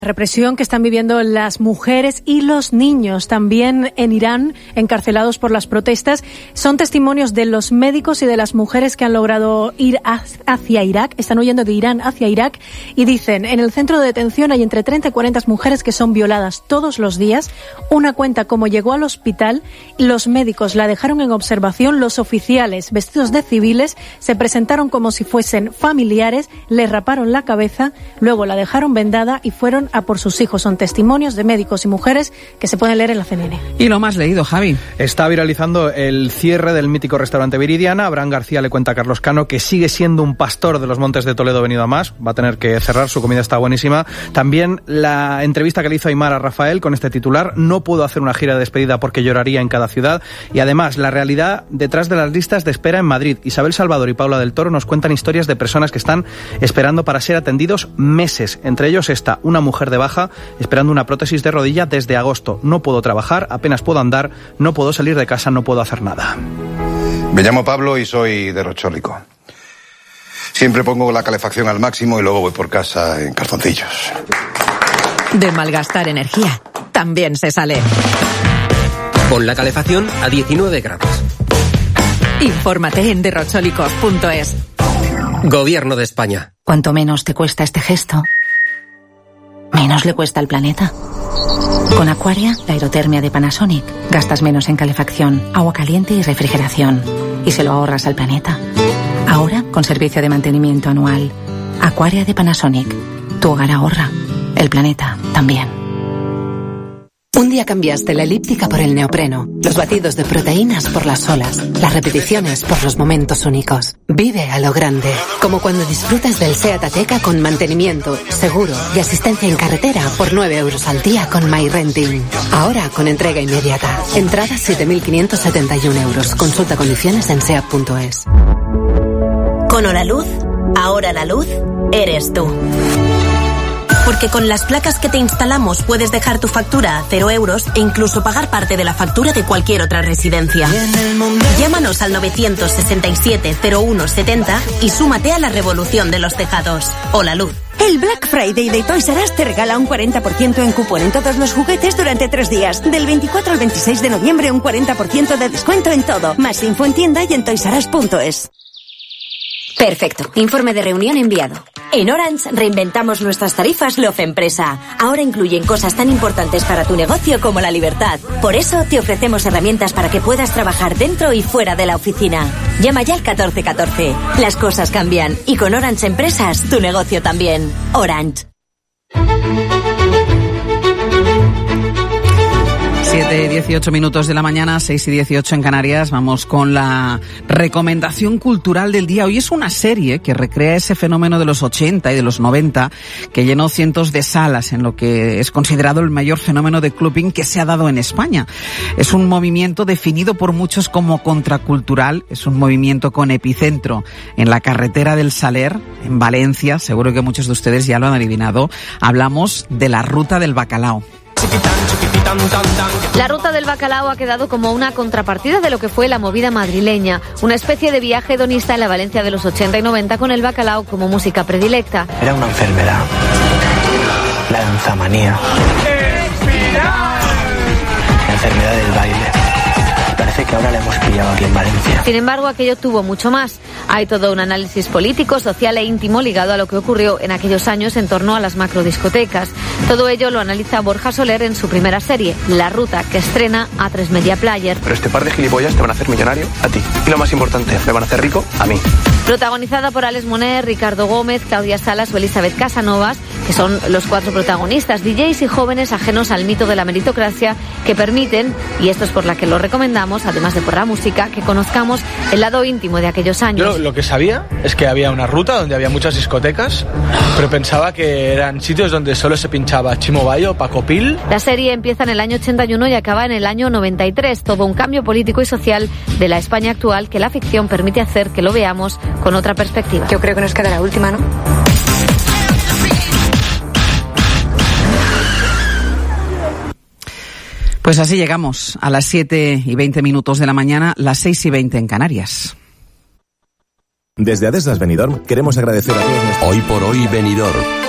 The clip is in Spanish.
Represión que están viviendo las mujeres y los niños también en Irán, encarcelados por las protestas. Son testimonios de los médicos y de las mujeres que han logrado ir hacia Irak, están huyendo de Irán hacia Irak, y dicen, en el centro de detención hay entre 30 y 40 mujeres que son violadas todos los días. Una cuenta cómo llegó al hospital, los médicos la dejaron en observación, los oficiales vestidos de civiles se presentaron como si fuesen familiares, le raparon la cabeza, luego la dejaron vendada y fueron a por sus hijos. Son testimonios de médicos y mujeres que se pueden leer en la CNN. Y lo más leído, Javi. Está viralizando el cierre del mítico restaurante Viridiana. Abraham García le cuenta a Carlos Cano que sigue siendo un pastor de los Montes de Toledo venido a más. Va a tener que cerrar, su comida está buenísima. También la entrevista que le hizo Aimar a Rafael con este titular: no puedo hacer una gira de despedida porque lloraría en cada ciudad. Y además, la realidad detrás de las listas de espera en Madrid. Isabel Salvador y Paula del Toro nos cuentan historias de personas que están esperando para ser atendidos meses. Entre ellos está una mujer de baja esperando una prótesis de rodilla desde agosto. No puedo trabajar, apenas puedo andar, no puedo salir de casa, no puedo hacer nada. Me llamo Pablo y soy de Rochorrico. Siempre pongo la calefacción al máximo y luego voy por casa en calzoncillos. De malgastar energía también se sale. Pon la calefacción a 19 grados. Infórmate en derrocholicos.es. Gobierno de España. Cuanto menos te cuesta este gesto, menos le cuesta al planeta. Con Aquaria, la aerotermia de Panasonic, gastas menos en calefacción, agua caliente y refrigeración. Y se lo ahorras al planeta. Ahora, con servicio de mantenimiento anual. Aquaria de Panasonic. Tu hogar ahorra. El planeta también. Un día cambiaste la elíptica por el neopreno, los batidos de proteínas por las olas, las repeticiones por los momentos únicos. Vive a lo grande, como cuando disfrutas del SEAT Ateca con mantenimiento, seguro y asistencia en carretera por 9 euros al día con MyRenting. Ahora con entrega inmediata. Entrada 7.571 euros. Consulta condiciones en SEAT.es. Con Holaluz, ahora la luz eres tú. Porque con las placas que te instalamos puedes dejar tu factura a 0 euros e incluso pagar parte de la factura de cualquier otra residencia. Llámanos al 967-0170 y súmate a la revolución de los tejados. Holaluz. El Black Friday de Toys R Us te regala un 40% en cupón en todos los juguetes durante 3 días. Del 24 al 26 de noviembre, un 40% de descuento en todo. Más info en tienda y en toysrus.es. Perfecto. Informe de reunión enviado. En Orange reinventamos nuestras tarifas Love Empresa. Ahora incluyen cosas tan importantes para tu negocio como la libertad. Por eso te ofrecemos herramientas para que puedas trabajar dentro y fuera de la oficina. Llama ya al 1414. Las cosas cambian y con Orange Empresas tu negocio también. Orange. 7:18 minutos de la mañana, 6:18 en Canarias. Vamos con la recomendación cultural del día. Hoy es una serie que recrea ese fenómeno de los 80 y de los 90 que llenó cientos de salas en lo que es considerado el mayor fenómeno de clubbing que se ha dado en España. Es un movimiento definido por muchos como contracultural. Es un movimiento con epicentro en la carretera del Saler, en Valencia. Seguro que muchos de ustedes ya lo han adivinado. Hablamos de la Ruta del Bacalao. La Ruta del Bacalao ha quedado como una contrapartida de lo que fue la movida madrileña, una especie de viaje hedonista en la Valencia de los 80 y 90 con el bacalao como música predilecta. Era una enfermedad, la danzamanía, la enfermedad del baile. Parece que ahora la hemos pillado aquí en Valencia. Sin embargo, aquello tuvo mucho más. Hay todo un análisis político, social e íntimo ligado a lo que ocurrió en aquellos años en torno a las macrodiscotecas. Todo ello lo analiza Borja Soler en su primera serie, La Ruta, que estrena A3 Media Player. Pero este par de gilipollas te van a hacer millonario a ti. Y lo más importante, me van a hacer rico a mí. Protagonizada por Alex Moner, Ricardo Gómez, Claudia Salas o Elizabeth Casanovas, que son los 4 protagonistas, DJs y jóvenes ajenos al mito de la meritocracia que permiten, y esto es por la que lo recomendamos, además de por la música, que conozcamos el lado íntimo de aquellos años. Yo lo que sabía es que había una ruta donde había muchas discotecas, pero pensaba que eran sitios donde solo se pinchaba Chimo Bayo, Paco Pil. La serie empieza en el año 81 y acaba en el año 93, todo un cambio político y social de la España actual que la ficción permite hacer que lo veamos con otra perspectiva. Yo creo que nos queda la última, ¿no? Pues así llegamos a las 7:20 de la mañana, las 6:20 en Canarias. Desde Adeslas Benidorm queremos agradecer a todos nuestros... Hoy por hoy Benidorm.